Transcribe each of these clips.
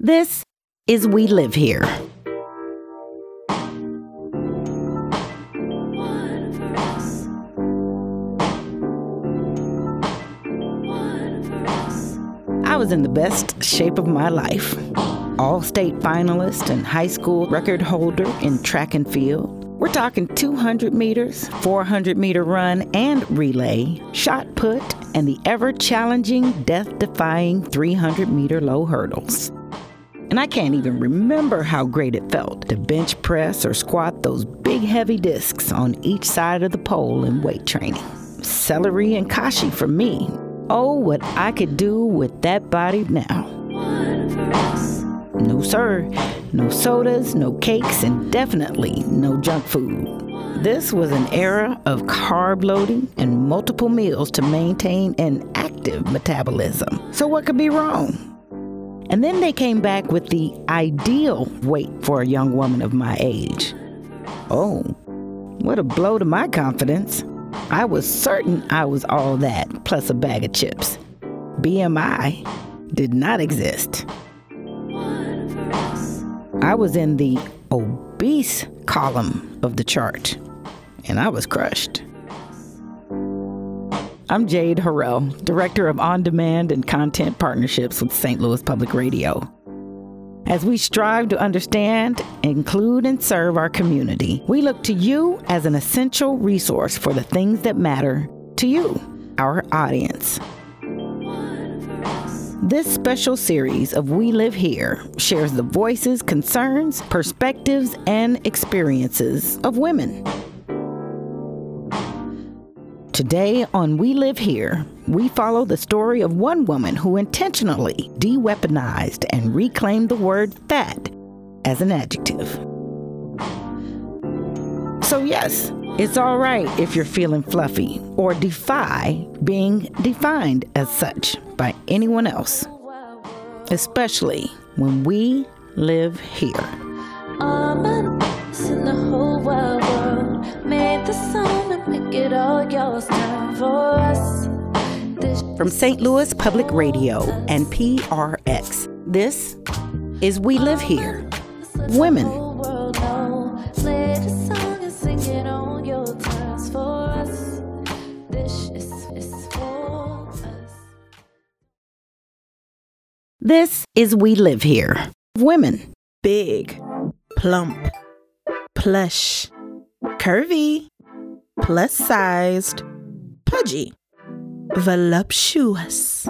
This is We Live Here. I was in the best shape of my life. All-state finalist and high school record holder in track and field. We're talking 200 meters, 400-meter run and relay, shot put, and the ever-challenging, death-defying 300-meter low hurdles. And I can't even remember how great it felt to bench press or squat those big heavy discs on each side of the pole in weight training. Celery and kashi for me. Oh, what I could do with that body now. No sir, no sodas, no cakes, and definitely no junk food. This was an era of carb loading and multiple meals to maintain an active metabolism. So what could be wrong? And then they came back with the ideal weight for a young woman of my age. Oh, what a blow to my confidence. I was certain I was all that, plus a bag of chips. BMI did not exist. I was in the obese column of the chart, and I was crushed. I'm Jade Harrell, Director of On-Demand and Content Partnerships with St. Louis Public Radio. As we strive to understand, include, and serve our community, we look to you as an essential resource for the things that matter to you, our audience. This special series of We Live Here shares the voices, concerns, perspectives, and experiences of women. Today on We Live Here, we follow the story of one woman who intentionally de-weaponized and reclaimed the word fat as an adjective. So yes, it's all right if you're feeling fluffy or defy being defined as such by anyone else, especially when we live here. In the whole wide world, made the song and make it all yours. Time for us. From St. Louis Public Radio and PRX, this is We Live Here. Women. This is We Live Here. Women. Big, plump, plush, curvy, plus-sized, pudgy, voluptuous,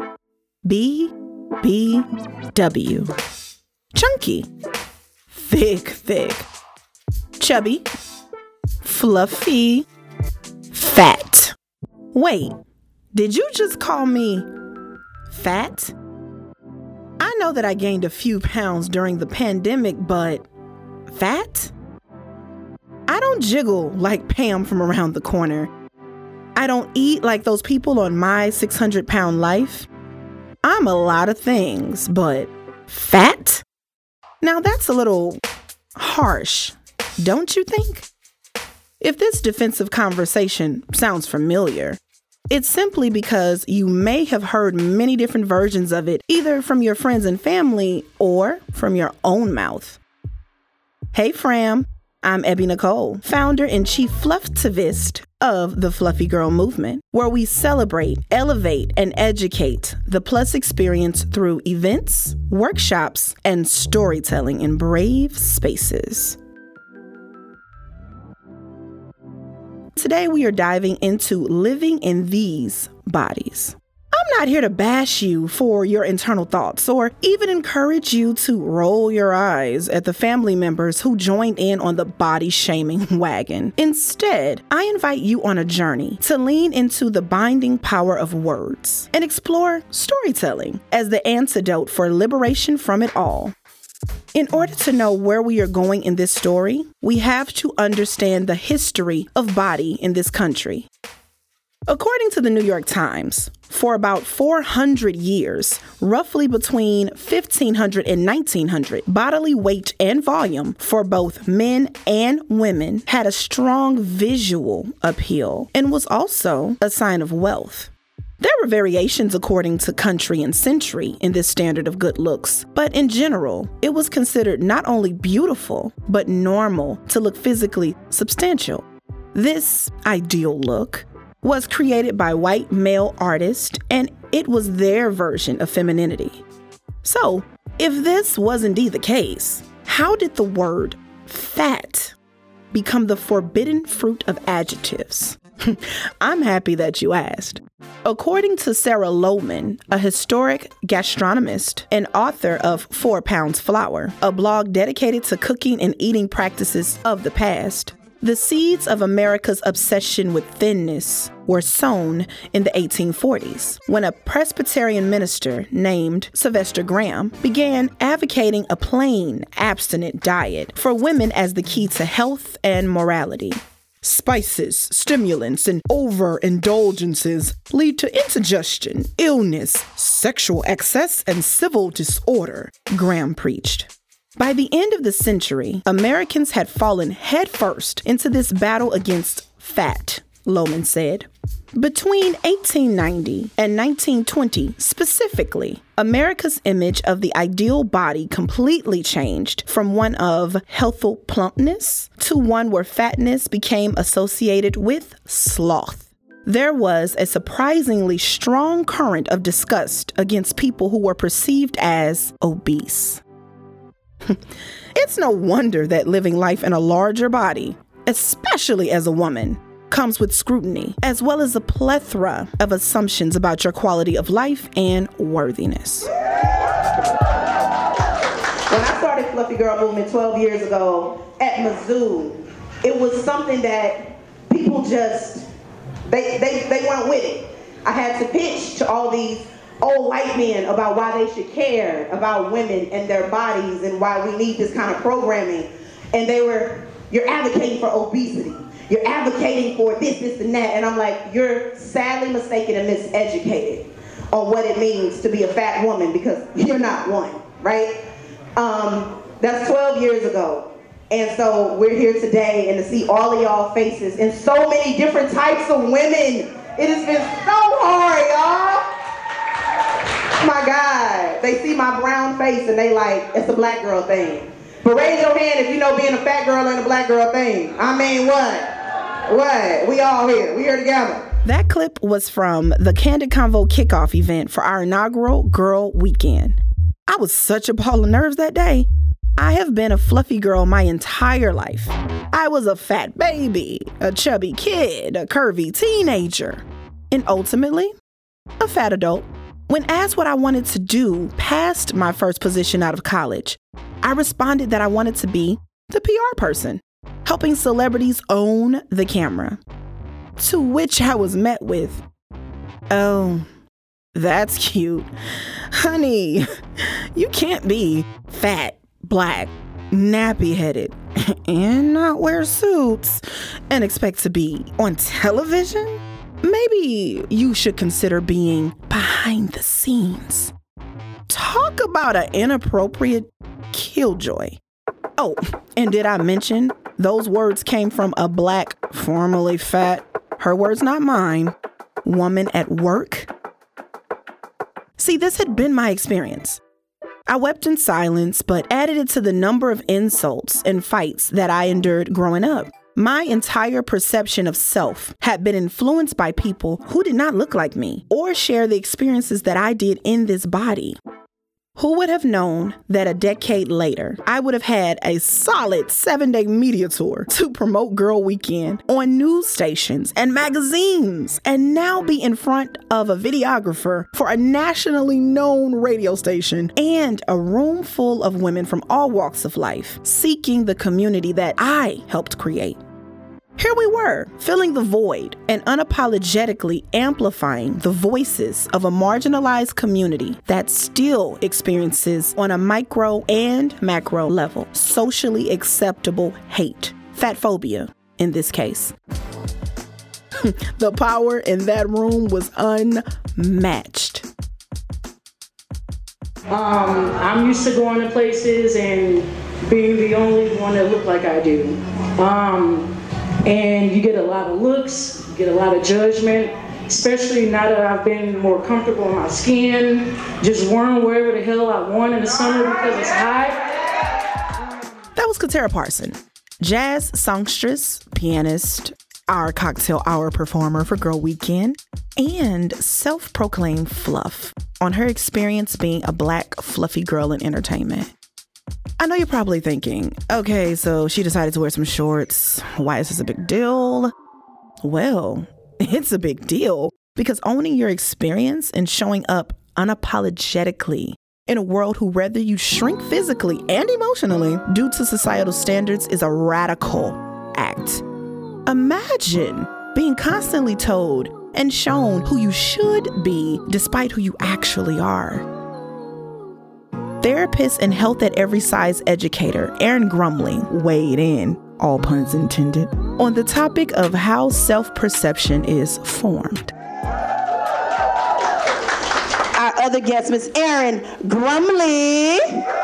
BBW, chunky, thick, chubby, fluffy, fat. Wait, did you just call me fat? I know that I gained a few pounds during the pandemic, but fat? I don't jiggle like Pam from around the corner. I don't eat like those people on My 600-Pound Life. I'm a lot of things, but fat? Now that's a little harsh, don't you think? If this defensive conversation sounds familiar, it's simply because you may have heard many different versions of it, either from your friends and family or from your own mouth. Hey, Fram. I'm Ebby Nicole, founder and chief flufftivist of the Fluffy Girl Movement, where we celebrate, elevate, and educate the plus experience through events, workshops, and storytelling in brave spaces. Today, we are diving into living in these bodies. I'm not here to bash you for your internal thoughts or even encourage you to roll your eyes at the family members who joined in on the body shaming wagon. Instead, I invite you on a journey to lean into the binding power of words and explore storytelling as the antidote for liberation from it all. In order to know where we are going in this story, we have to understand the history of body in this country. According to the New York Times, for about 400 years, roughly between 1500 and 1900, bodily weight and volume for both men and women had a strong visual appeal and was also a sign of wealth. There were variations according to country and century in this standard of good looks, but in general, it was considered not only beautiful, but normal to look physically substantial. This ideal look was created by white male artists, and it was their version of femininity. So, if this was indeed the case, how did the word fat become the forbidden fruit of adjectives? I'm happy that you asked. According to Sarah Lohman, a historic gastronomist and author of 4 Pounds Flour, a blog dedicated to cooking and eating practices of the past, the seeds of America's obsession with thinness were sown in the 1840s, when a Presbyterian minister named Sylvester Graham began advocating a plain, abstinent diet for women as the key to health and morality. Spices, stimulants, and overindulgences lead to indigestion, illness, sexual excess, and civil disorder, Graham preached. By the end of the century, Americans had fallen headfirst into this battle against fat, Lohman said. Between 1890 and 1920, specifically, America's image of the ideal body completely changed from one of healthful plumpness to one where fatness became associated with sloth. There was a surprisingly strong current of disgust against people who were perceived as obese. It's no wonder that living life in a larger body, especially as a woman, comes with scrutiny, as well as a plethora of assumptions about your quality of life and worthiness. When I started Fluffy Girl Movement 12 years ago at Mizzou, it was something that people just, they weren't with it. I had to pitch to all these old white men about why they should care about women and their bodies and why we need this kind of programming. And they were, you're advocating for obesity. You're advocating for this, and that. And I'm like, you're sadly mistaken and miseducated on what it means to be a fat woman, because you're not one, right? That's 12 years ago. And so we're here today, and to see all of y'all faces and so many different types of women. It has been so hard, y'all. My God, they see my brown face and they like, it's a black girl thing. But raise your hand if you know being a fat girl and a black girl thing. I mean, what? We all here. We here together. That clip was from the Candid Convo kickoff event for our inaugural Girl Weekend. I was such a ball of nerves that day. I have been a fluffy girl my entire life. I was a fat baby, a chubby kid, a curvy teenager, and ultimately, a fat adult. When asked what I wanted to do past my first position out of college, I responded that I wanted to be the PR person, helping celebrities own the camera. To which I was met with, "Oh, that's cute. Honey, you can't be fat, black, nappy-headed, and not wear suits and expect to be on television. Maybe you should consider being behind the scenes." Talk about an inappropriate killjoy. Oh, and did I mention those words came from a black, formerly fat, her words not mine, woman at work? See, this had been my experience. I wept in silence, but added it to the number of insults and fights that I endured growing up. My entire perception of self had been influenced by people who did not look like me or share the experiences that I did in this body. Who would have known that a decade later, I would have had a solid 7-day media tour to promote Girl Weekend on news stations and magazines, and now be in front of a videographer for a nationally known radio station and a room full of women from all walks of life, seeking the community that I helped create. Here we were, filling the void and unapologetically amplifying the voices of a marginalized community that still experiences on a micro and macro level socially acceptable hate, fatphobia in this case. The power in that room was unmatched. I'm used to going to places and being the only one that look like I do. And you get a lot of looks, you get a lot of judgment, especially now that I've been more comfortable in my skin, just wearing wherever the hell I want in the summer because it's hot. That was Katera Parson, jazz songstress, pianist, our cocktail hour performer for Girl Weekend, and self-proclaimed fluff on her experience being a Black fluffy girl in entertainment. I know you're probably thinking, okay, so she decided to wear some shorts. Why is this a big deal? Well, it's a big deal because owning your experience and showing up unapologetically in a world who rather you shrink physically and emotionally due to societal standards is a radical act. Imagine being constantly told and shown who you should be despite who you actually are. Therapist and health at every size educator Erin Grumley weighed in, all puns intended, on the topic of how self-perception is formed. Our other guest, Miss Erin Grumley,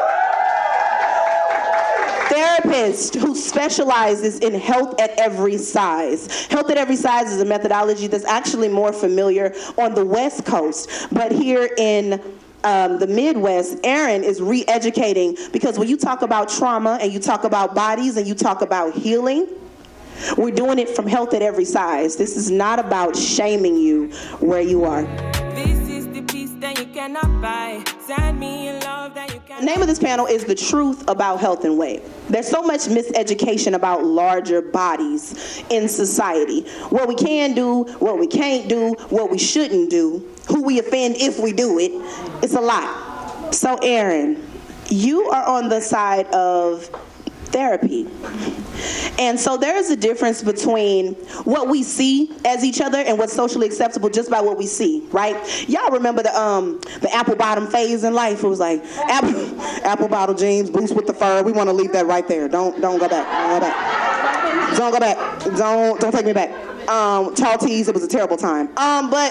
therapist who specializes in health at every size. Health at every size is a methodology that's actually more familiar on the West Coast, but here in the Midwest, Erin is re-educating, because when you talk about trauma and you talk about bodies and you talk about healing, we're doing it from health at every size. This is not about shaming you where you are. This is the peace that you cannot buy. Send me in love that you cannot. The name of this panel is The Truth About Health and Weight. There's so much miseducation about larger bodies in society. What we can do, what we can't do, what we shouldn't do, who we offend if we do it. It's a lot. So Erin, you are on the side of therapy. And so there is a difference between what we see as each other and what's socially acceptable just by what we see, right? Y'all remember the apple bottom phase in life? It was like apple bottom jeans, boots with the fur. We want to leave that right there. Don't go back. Don't go back. Don't take me back. Tall tees, it was a terrible time. But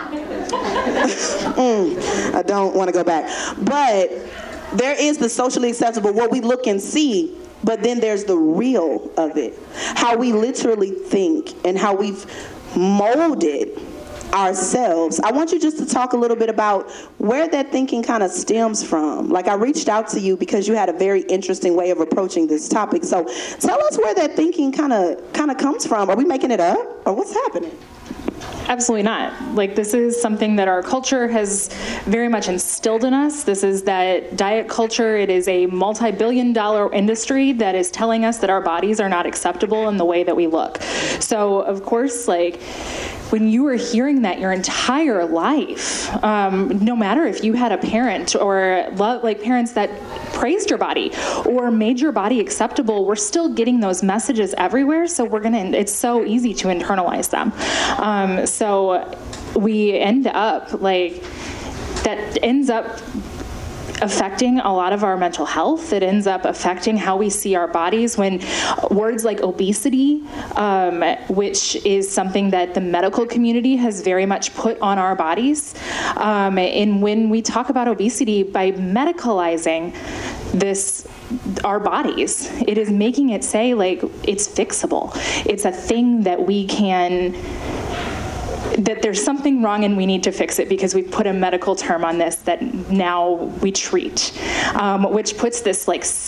I don't want to go back. But there is the socially acceptable, what we look and see. But then there's the real of it, how we literally think and how we've molded ourselves. I want you just to talk a little bit about where that thinking kind of stems from. Like, I reached out to you because you had a very interesting way of approaching this topic. So tell us where that thinking kind of comes from. Are we making it up, or what's happening? Absolutely not. Like, this is something that our culture has very much instilled in us. This is that diet culture. It is a multi-billion-dollar industry that is telling us that our bodies are not acceptable in the way that we look. So, of course, like, when you were hearing that your entire life, no matter if you had a parent or like parents that praised your body or made your body acceptable, we're still getting those messages everywhere. So it's so easy to internalize them. So we end up that ends up affecting a lot of our mental health. It ends up affecting how we see our bodies when words like obesity, which is something that the medical community has very much put on our bodies. And when we talk about obesity, by medicalizing our bodies, it is making it say like it's fixable. It's a thing that we can, that there's something wrong and we need to fix it because we've put a medical term on this that now we treat, which puts this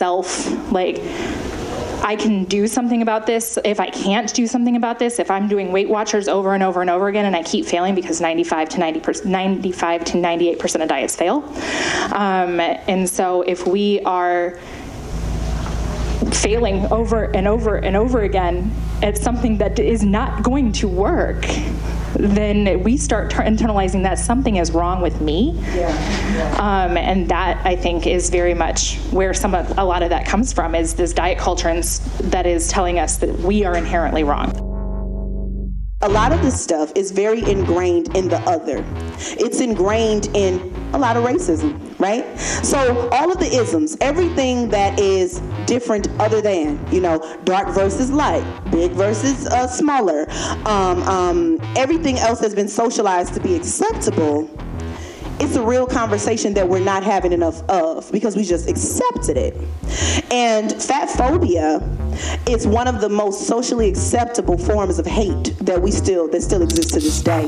I can do something about this. If I can't do something about this, if I'm doing Weight Watchers over and over and over again and I keep failing because 95 to 98% of diets fail. And so if we are failing over and over and over again at something that is not going to work, then we start internalizing that something is wrong with me. And that, I think, is very much where a lot of that comes from, is this diet culture that is telling us that we are inherently wrong. A lot of this stuff is very ingrained in the other. It's ingrained in a lot of racism, right? So all of the isms, everything that is different other than, dark versus light, big versus smaller, everything else that's been socialized to be acceptable, it's a real conversation that we're not having enough of because we just accepted it. And fat phobia It's one of the most socially acceptable forms of hate that still exists to this day.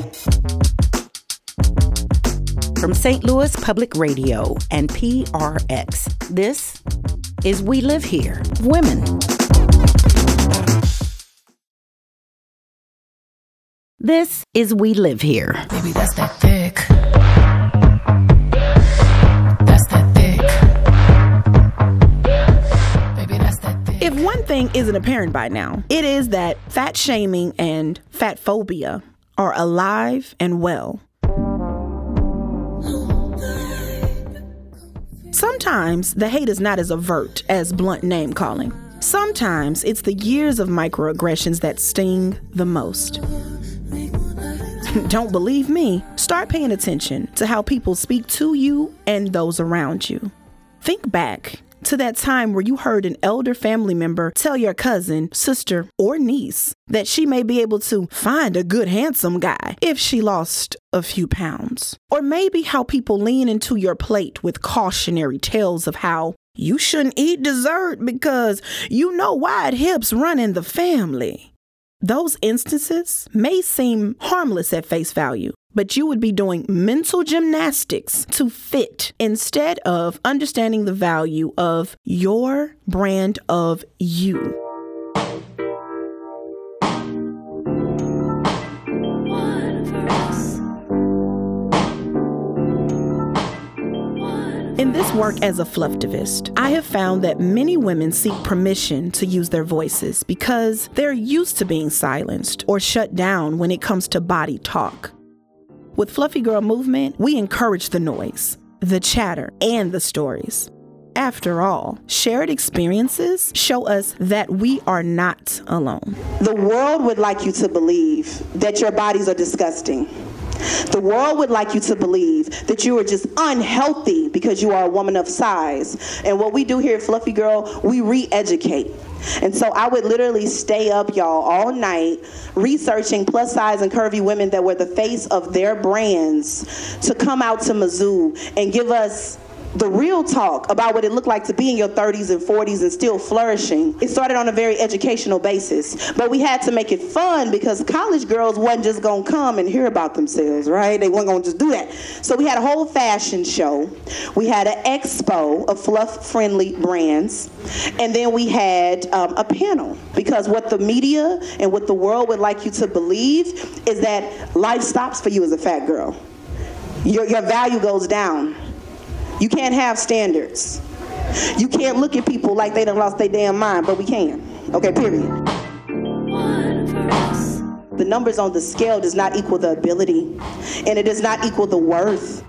From St. Louis Public Radio and PRX, this is We Live Here, Women. This is We Live Here. Baby, that's that thick. That's that thick. Baby, that's that thick. If one thing isn't apparent by now, it is that fat shaming and fat phobia are alive and well. Sometimes the hate is not as overt as blunt name calling. Sometimes it's the years of microaggressions that sting the most. Don't believe me? Start paying attention to how people speak to you and those around you. Think back to that time where you heard an elder family member tell your cousin, sister, or niece that she may be able to find a good, handsome guy if she lost a few pounds. Or maybe how people lean into your plate with cautionary tales of how you shouldn't eat dessert because you know wide hips run in the family. Those instances may seem harmless at face value, but you would be doing mental gymnastics to fit instead of understanding the value of your brand of you. In this work as a flufftivist, I have found that many women seek permission to use their voices because they're used to being silenced or shut down when it comes to body talk. With Fluffy Girl Movement, we encourage the noise, the chatter, and the stories. After all, shared experiences show us that we are not alone. The world would like you to believe that your bodies are disgusting. The world would like you to believe that you are just unhealthy because you are a woman of size. And what we do here at Fluffy Girl, we re-educate. And so I would literally stay up, y'all, all night researching plus size and curvy women that were the face of their brands to come out to Mizzou and give us the real talk about what it looked like to be in your 30s and 40s and still flourishing. It started on a very educational basis, but we had to make it fun because college girls wasn't just gonna come and hear about themselves, right? They weren't gonna just do that. So we had a whole fashion show. We had an expo of fluff-friendly brands, and then we had a panel, because what the media and what the world would like you to believe is that life stops for you as a fat girl. Your value goes down. You can't have standards. You can't look at people like they done lost their damn mind, but we can. Okay, period. The numbers on the scale does not equal the ability, and it does not equal the worth.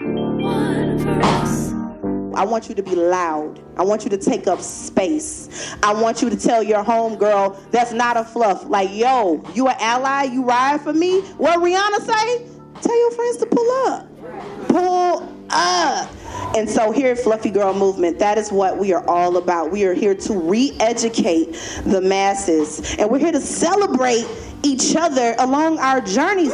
I want you to be loud. I want you to take up space. I want you to tell your homegirl that's not a fluff, like, yo, you an ally, you ride for me? What Rihanna say? Tell your friends to pull up. Pull up. And so here at Fluffy Girl Movement, that is what we are all about. We are here to re-educate the masses, and we're here to celebrate each other along our journeys.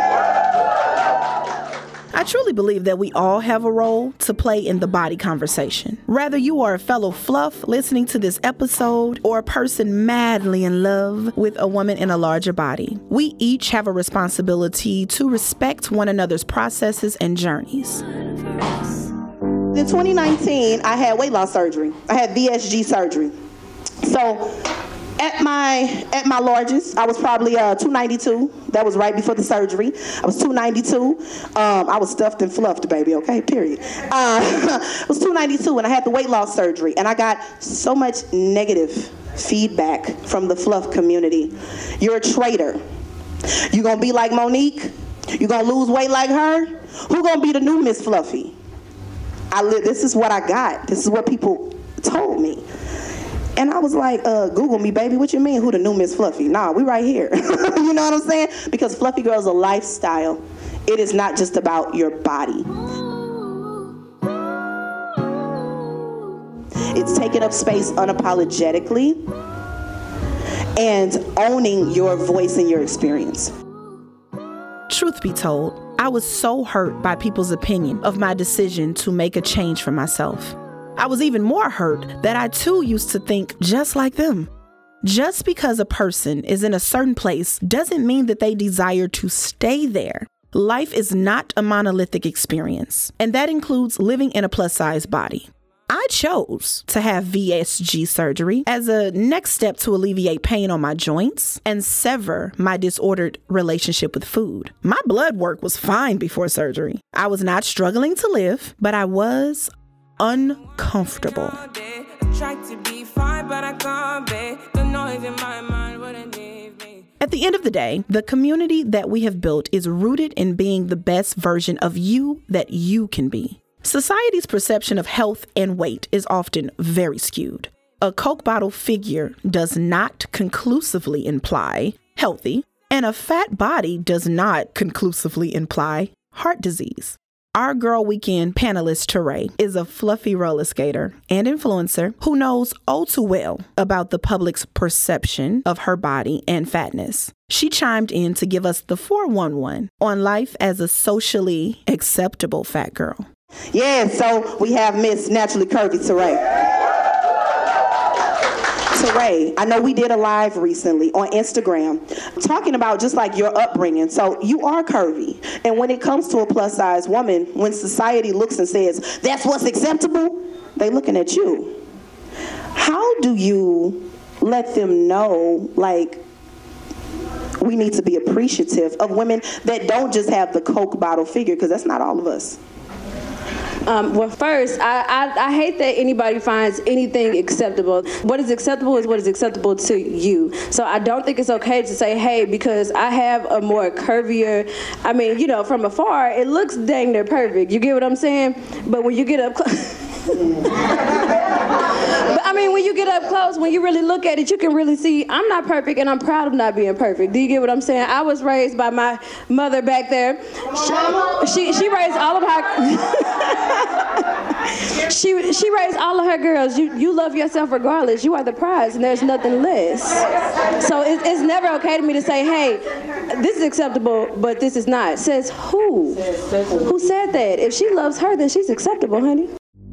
I truly believe that we all have a role to play in the body conversation. Whether you are a fellow fluff listening to this episode or a person madly in love with a woman in a larger body, we each have a responsibility to respect one another's processes and journeys. In 2019, I had weight loss surgery. I had VSG surgery. So at my largest, I was probably 292. That was right before the surgery. I was 292. I was stuffed and fluffed, baby, okay, period. I was 292 and I had the weight loss surgery, and I got so much negative feedback from the fluff community. You're a traitor. You gonna be like Monique? You gonna lose weight like her? Who gonna be the new Miss Fluffy? This is what I got. This is what people told me. And I was like, Google me, baby. What you mean, who the new Miss Fluffy? Nah, we right here. You know what I'm saying? Because Fluffy Girl is a lifestyle. It is not just about your body. It's taking up space unapologetically and owning your voice and your experience. Truth be told, I was so hurt by people's opinion of my decision to make a change for myself. I was even more hurt that I too used to think just like them. Just because a person is in a certain place doesn't mean that they desire to stay there. Life is not a monolithic experience, and that includes living in a plus-size body. I chose to have VSG surgery as a next step to alleviate pain on my joints and sever my disordered relationship with food. My blood work was fine before surgery. I was not struggling to live, but I was uncomfortable. At the end of the day, the community that we have built is rooted in being the best version of you that you can be. Society's perception of health and weight is often very skewed. A Coke bottle figure does not conclusively imply healthy, and a fat body does not conclusively imply heart disease. Our Girl Weekend panelist, Teray, is a fluffy roller skater and influencer who knows all too well about the public's perception of her body and fatness. She chimed in to give us the 411 on life as a socially acceptable fat girl. Yeah, so we have Miss Naturally Curvy Teray. Teray, I know we did a live recently on Instagram talking about just like your upbringing. So you are curvy. And when it comes to a plus size woman, when society looks and says, that's what's acceptable, they looking at you. How do you let them know, like, we need to be appreciative of women that don't just have the Coke bottle figure, because that's not all of us. Well, first, I hate that anybody finds anything acceptable. What is acceptable is what is acceptable to you. So I don't think it's okay to say, hey, because I have a more curvier, I mean, you know, from afar, it looks dang near perfect. You get what I'm saying? But when you get up close... But I mean, when you get up close, when you really look at it, you can really see I'm not perfect, and I'm proud of not being perfect. Do you get what I'm saying? I was raised by my mother back there. She raised all of her. she raised all of her girls. You love yourself regardless. You are the prize, and there's nothing less. So it's never okay to me to say, hey, this is acceptable, but this is not. Says who? Who said that? If she loves her, then she's acceptable, honey.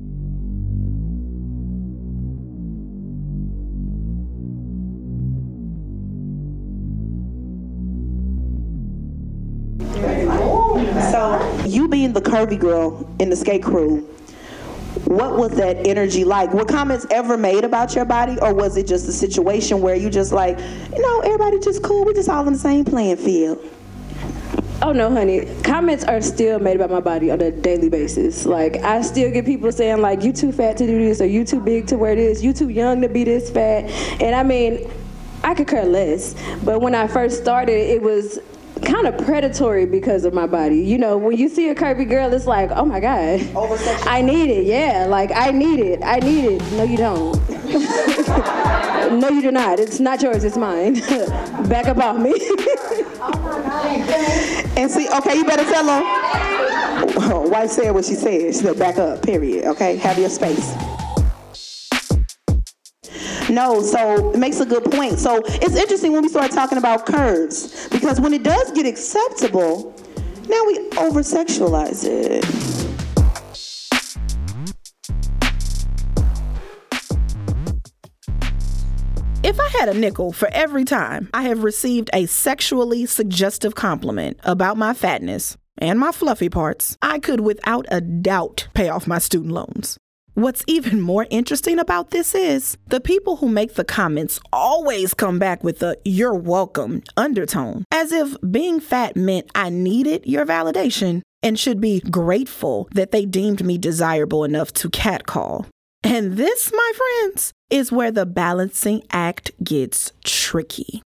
So you being the curvy girl in the skate crew, what was that energy like? Were comments ever made about your body, or was it just a situation where you just like, you know, everybody just cool, we just all on the same playing field? Oh no, honey. Comments are still made about my body on a daily basis. Like, I still get people saying like, you too fat to do this, or you too big to wear this, you too young to be this fat. And I mean, I could care less. But when I first started, it was kind of predatory because of my body. You know, when you see a curvy girl, it's like, oh my God, I need it. Yeah, like I need it. No, you don't. No, you do not. It's not yours, it's mine. Back up off me. And see, okay, you better tell her. Wife said what she said. She said back up, period. Okay, have your space. No, so it makes a good point. So it's interesting when we start talking about curves, because when it does get acceptable, now we over-sexualize it. If I had a nickel for every time I have received a sexually suggestive compliment about my fatness and my fluffy parts, I could without a doubt pay off my student loans. What's even more interesting about this is the people who make the comments always come back with a "you're welcome" undertone, as if being fat meant I needed your validation and should be grateful that they deemed me desirable enough to catcall. And this, my friends, is where the balancing act gets tricky.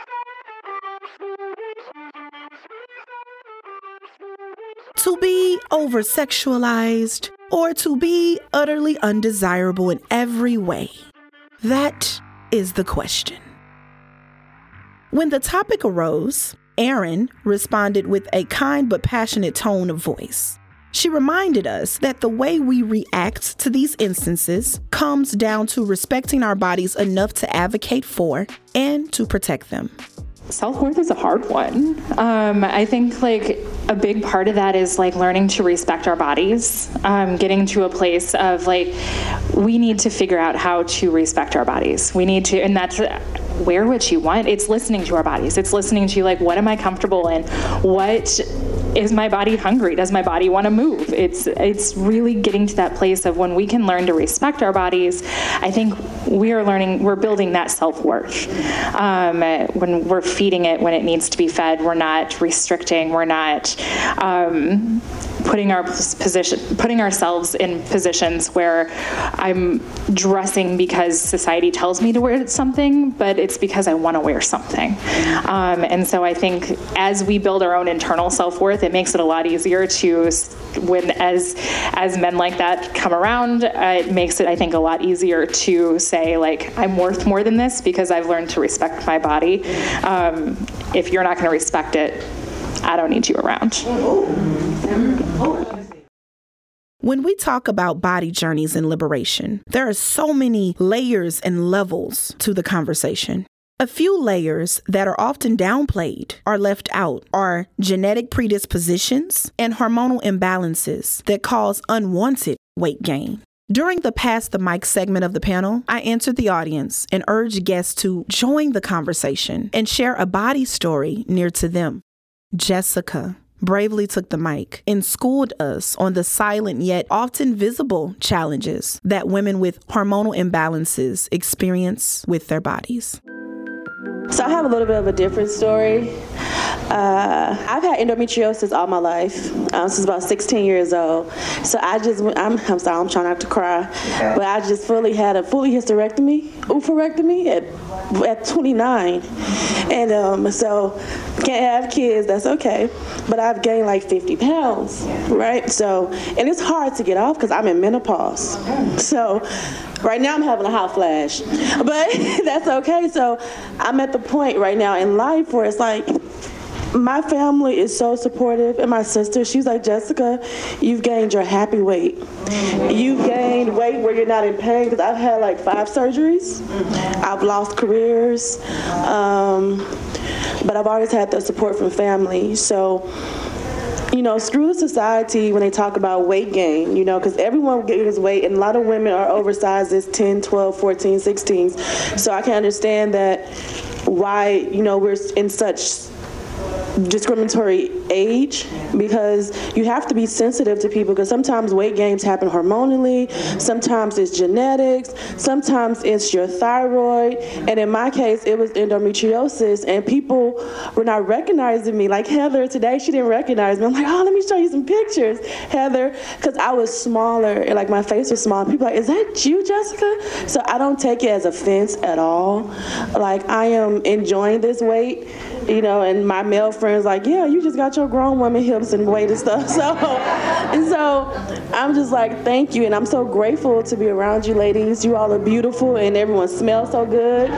To be over-sexualized or to be utterly undesirable in every way? That is the question. When the topic arose, Erin responded with a kind but passionate tone of voice. She reminded us that the way we react to these instances comes down to respecting our bodies enough to advocate for and to protect them. Self-worth is a hard one. I think like a big part of that is like learning to respect our bodies, getting to a place of like, we need to figure out how to respect our bodies. We need to, and that's wear what you want. It's listening to our bodies. It's listening to, like, what am I comfortable in? What is my body hungry? Does my body want to move? It's really getting to that place of when we can learn to respect our bodies. I think we're building that self-worth. When we're feeding it when it needs to be fed, we're not restricting, we're not putting ourselves in positions where I'm dressing because society tells me to wear something, but it's because I want to wear something. And so I think as we build our own internal self-worth, it makes it a lot easier to, when as men like that come around, it makes it, I think, a lot easier to say, like, I'm worth more than this because I've learned to respect my body. If you're not going to respect it, I don't need you around. When we talk about body journeys and liberation, there are so many layers and levels to the conversation. A few layers that are often downplayed or left out are genetic predispositions and hormonal imbalances that cause unwanted weight gain. During the Pass the Mic segment of the panel, I answered the audience and urged guests to join the conversation and share a body story near to them. Jessica bravely took the mic and schooled us on the silent yet often visible challenges that women with hormonal imbalances experience with their bodies. So I have a little bit of a different story. I've had endometriosis all my life, since about 16 years old. So I'm sorry, I'm trying not to cry, but I just fully had a oophorectomy at 29. And so can't have kids, that's okay. But I've gained like 50 pounds, right? So, and it's hard to get off because I'm in menopause. So right now I'm having a hot flash, but that's okay. So I'm at the point right now in life where it's like, my family is so supportive, and my sister, she's like, Jessica, you've gained your happy weight. You've gained weight where you're not in pain, because I've had like 5 surgeries. I've lost careers, but I've always had the support from family. So, you know, screw the society when they talk about weight gain, you know, because everyone gains weight, and a lot of women are oversized as 10, 12, 14, 16s. So I can understand that why, you know, we're in such discriminatory age, because you have to be sensitive to people, because sometimes weight gains happen hormonally, sometimes it's genetics, sometimes it's your thyroid, and in my case it was endometriosis, and people were not recognizing me. Like Heather today, she didn't recognize me. I'm like, oh, let me show you some pictures, Heather, because I was smaller, and like my face was small. People are like, is that you, Jessica? So I don't take it as offense at all. Like, I am enjoying this weight, you know, and my male friends like, yeah, you just got your grown woman hips and weight and stuff. So I'm just like, thank you, and I'm so grateful to be around you ladies. You all are beautiful, and everyone smells so good.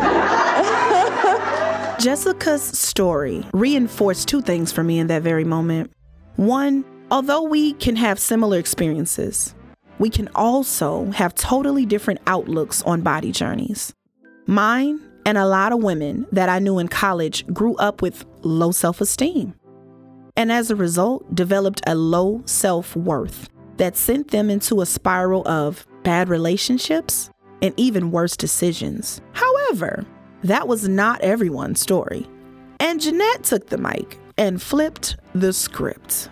Jessica's story reinforced 2 things for me in that very moment. 1, although we can have similar experiences, we can also have totally different outlooks on body journeys. Mine and a lot of women that I knew in college grew up with low self-esteem, and as a result developed a low self-worth that sent them into a spiral of bad relationships and even worse decisions. However, that was not everyone's story, and Jeanette took the mic and flipped the script.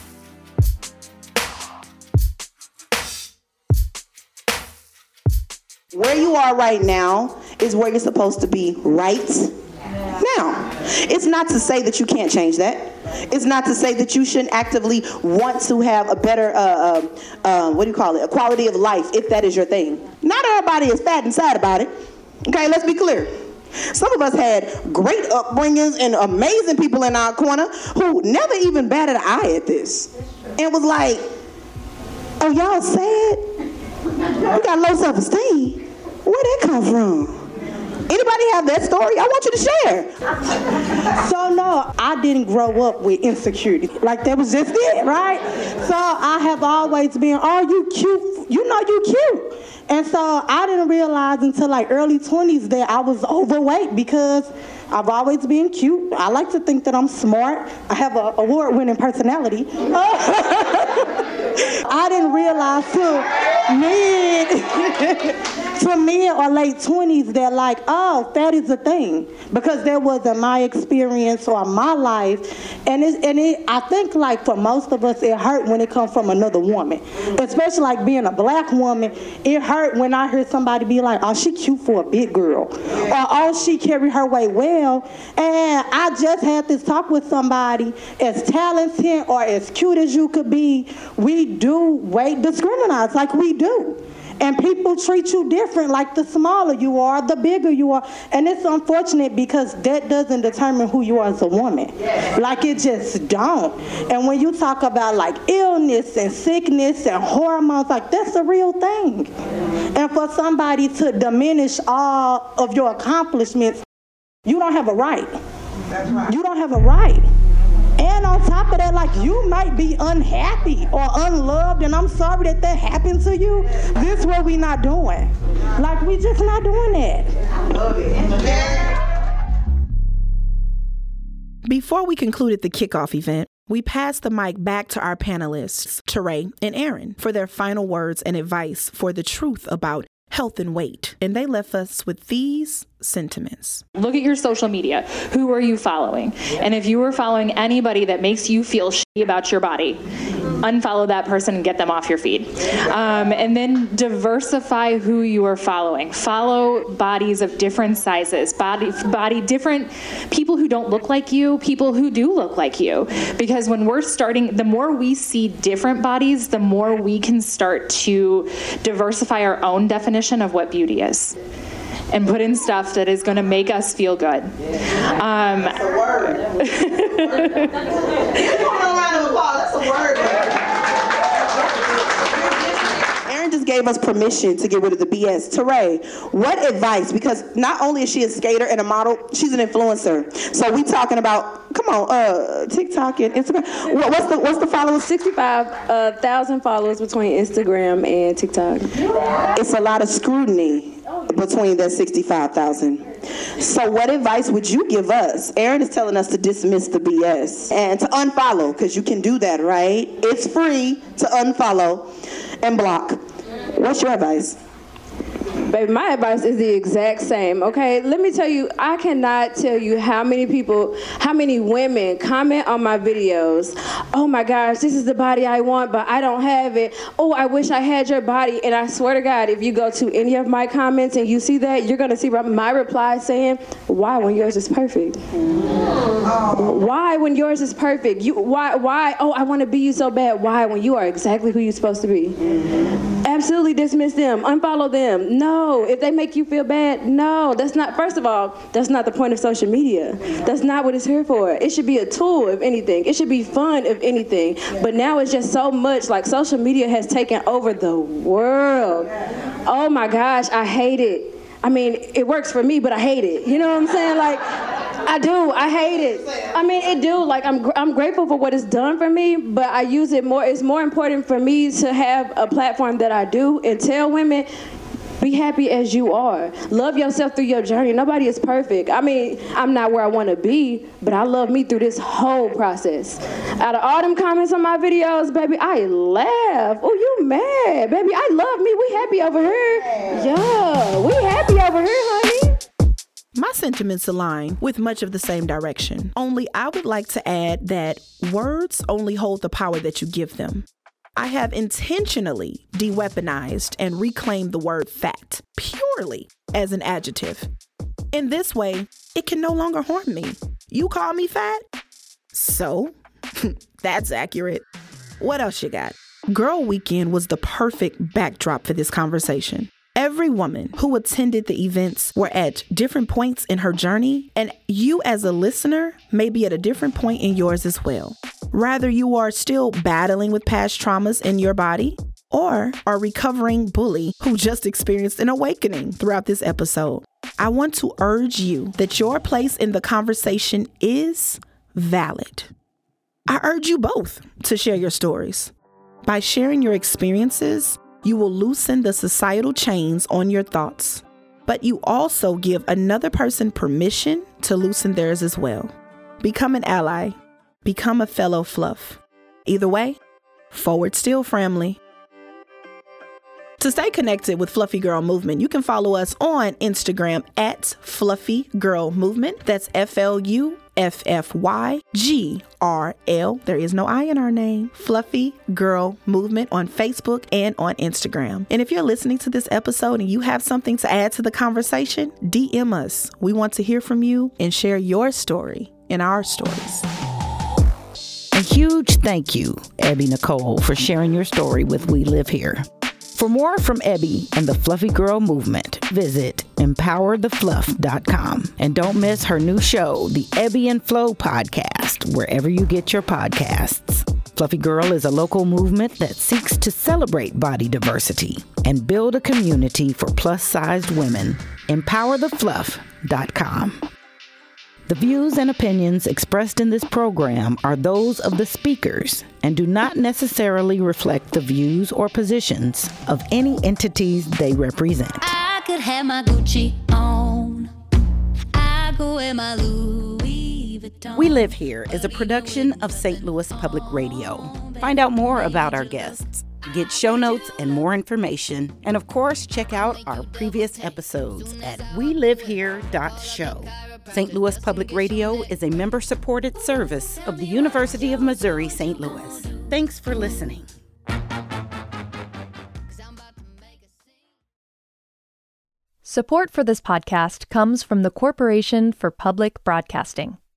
Where you are right now is where you're supposed to be right now. It's not to say that you can't change that. It's not to say that you shouldn't actively want to have a better, a quality of life, if that is your thing. Not everybody is fat and sad about it. Okay, let's be clear. Some of us had great upbringings and amazing people in our corner who never even batted an eye at this. And was like, oh, y'all sad? You got low self-esteem. Where'd that come from? Anybody have that story? I want you to share. So no, I didn't grow up with insecurity. Like, that was just it, right? So I have always been, oh, you cute. You know you cute. And so I didn't realize until like early 20s that I was overweight, because I've always been cute. I like to think that I'm smart. I have an award-winning personality. I didn't realize till to mid or late 20s, they're like, oh, fat is a thing. Because that wasn't my experience or my life. And I think like for most of us, it hurt when it comes from another woman. Especially like being a black woman, it hurt when I heard somebody be like, oh, she cute for a big girl. Or, oh, she carry her weight well. And I just had this talk with somebody, as talented or as cute as you could be, we do weight discriminate, like we do. And people treat you different, like the smaller you are, the bigger you are. And it's unfortunate because that doesn't determine who you are as a woman. Like it just don't. And when you talk about like illness and sickness and hormones, like that's a real thing. And for somebody to diminish all of your accomplishments, you don't have a right. That's right. You don't have a right. And on top of that, like, you might be unhappy or unloved, and I'm sorry that happened to you. This is what we not doing. Like, we just not doing that. I love it. Before we concluded the kickoff event, we passed the mic back to our panelists, Teray and Aaron, for their final words and advice for the truth about health and weight. And they left us with these sentiments. Look at your social media. Who are you following? And if you are following anybody that makes you feel shitty about your body, unfollow that person and get them off your feed. And then diversify who you are following. Follow bodies of different sizes, body different people who don't look like you, people who do look like you. Because when we're starting, the more we see different bodies, the more we can start to diversify our own definition of what beauty is. And put in stuff that is going to make us feel good. That's a word. That's a word. Aaron just gave us permission to get rid of the BS. Teray, what advice? Because not only is she a skater and a model, she's an influencer. So we talking about, come on, TikTok and Instagram. What's the followers? 65,000 followers between Instagram and TikTok. It's a lot of scrutiny between that 65,000. So what advice would you give us? Aaron is telling us to dismiss the BS and to unfollow, because you can do that, right? It's free to unfollow and block. What's your advice? Baby, my advice is the exact same, okay? Let me tell you, I cannot tell you how many women comment on my videos. Oh my gosh, this is the body I want, but I don't have it. Oh, I wish I had your body. And I swear to God, if you go to any of my comments and you see that, you're gonna see my reply saying, why when yours is perfect? Why when yours is perfect? Why? Oh, I wanna be you so bad. Why when you are exactly who you're supposed to be? Absolutely dismiss them, unfollow them. No, if they make you feel bad, no, that's not, first of all, that's not the point of social media. That's not what it's here for. It should be a tool, if anything. It should be fun, if anything. But now it's just so much, like social media has taken over the world. Oh my gosh, I hate it. I mean, it works for me, but I hate it. You know what I'm saying? Like, I do. I hate it. I mean, it do. Like, I'm grateful for what it's done for me, but I use it more. It's more important for me to have a platform that I do and tell women, be happy as you are. Love yourself through your journey. Nobody is perfect. I mean, I'm not where I want to be, but I love me through this whole process. Out of all them comments on my videos, baby, I laugh. Oh, you mad? Baby, I love me. We happy over here. Yeah, we happy over here, honey. My sentiments align with much of the same direction. Only I would like to add that words only hold the power that you give them. I have intentionally de-weaponized and reclaimed the word fat purely as an adjective. In this way, it can no longer harm me. You call me fat? So, that's accurate. What else you got? Girl Weekend was the perfect backdrop for this conversation. Every woman who attended the events were at different points in her journey, and you as a listener may be at a different point in yours as well. Rather, you are still battling with past traumas in your body, or are recovering bully who just experienced an awakening throughout this episode. I want to urge you that your place in the conversation is valid. I urge you both to share your stories. By sharing your experiences, you will loosen the societal chains on your thoughts, but you also give another person permission to loosen theirs as well. Become an ally. Become a fellow fluff. Either way, forward still, family. To stay connected with Fluffy Girl Movement, you can follow us on Instagram at Fluffy Girl Movement. That's FLUFFYGRL. There is no I in our name. Fluffy Girl Movement on Facebook and on Instagram. And if you're listening to this episode and you have something to add to the conversation, DM us. We want to hear from you and share your story in our stories. A huge thank you, Abby Nicole, for sharing your story with We Live Here. For more from Abby and the Fluffy Girl Movement, visit empowerthefluff.com. And don't miss her new show, the Abby and Flow podcast, wherever you get your podcasts. Fluffy Girl is a local movement that seeks to celebrate body diversity and build a community for plus-sized women. empowerthefluff.com. The views and opinions expressed in this program are those of the speakers and do not necessarily reflect the views or positions of any entities they represent. I could have my Gucci on. I go wear my Louis Vuitton. We Live Here is a production of St. Louis Public Radio. Find out more about our guests, get show notes and more information, and of course, check out our previous episodes at welivehere.show. St. Louis Public Radio is a member-supported service of the University of Missouri, St. Louis. Thanks for listening. Support for this podcast comes from the Corporation for Public Broadcasting.